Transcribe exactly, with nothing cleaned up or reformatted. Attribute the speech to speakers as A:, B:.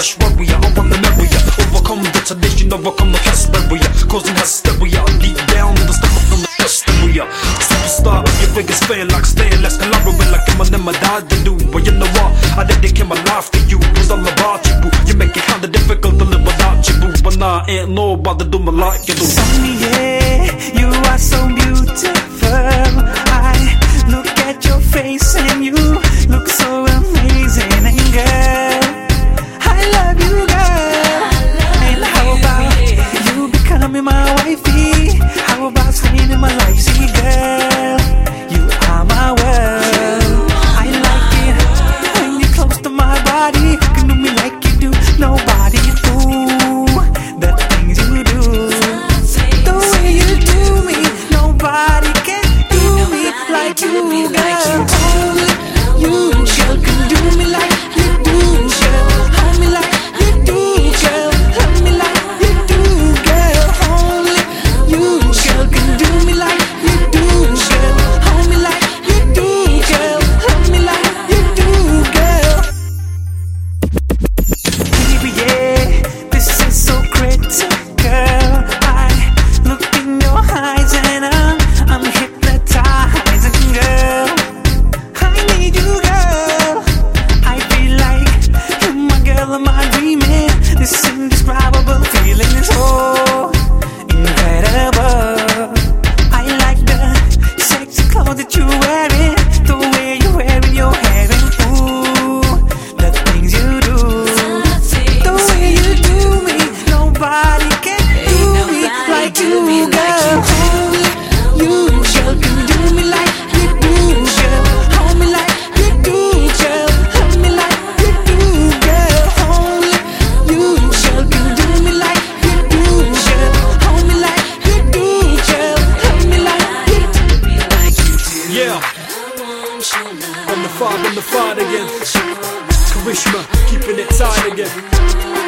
A: fresh warrior. I want the merrier, overcome the tradition, overcome the cast barrier, causing hysteria deep down in the stomach from the hysteria. Superstar, your biggest fan like Stan, let's collaborate like Eminem, I died to do. But you know what, I dedicate my life to you. It's all about you, boo. You make it kinda difficult to live without you, boo. But nah, ain't nobody do me like you do.
B: Yeah, you are so beautiful. I look at your face and you look so amazing. And girl, I love you, girl. And how about you becoming my wifey? How about staying in my life? See, girl, you are my world. I like it when you're close to my body. You can do me like you do nobody. Do the things you do, the way you do me. Nobody can do me like you, girl. Only you, girl, can do me like you do, girl. Hold me like you do, girl. Love me like you do, girl. Only you, girl, can do me like you do, girl. Hold me like you do, girl. Love me like you do, girl. Baby, yeah, this is so critical. I look in your eyes and I'm, I'm hypnotized, girl. I need you, girl. I feel like you're my girl, am I dreaming? This indescribable feeling is so incredible. I like the sexy clothes that you're wearing, the way you're wearing your hair, and ooh, the things you do, the way you do me. Nobody can do me like you, girl. Only you, girl, can do me like you do, girl. Hold me like you do, girl. Love me like you do, girl. Only you, girl, can do me like you do, girl. Hold me like you do, girl. Love me like you do.
A: Yeah, I'm the five, I'm the five again. Karishma, keeping it tight again.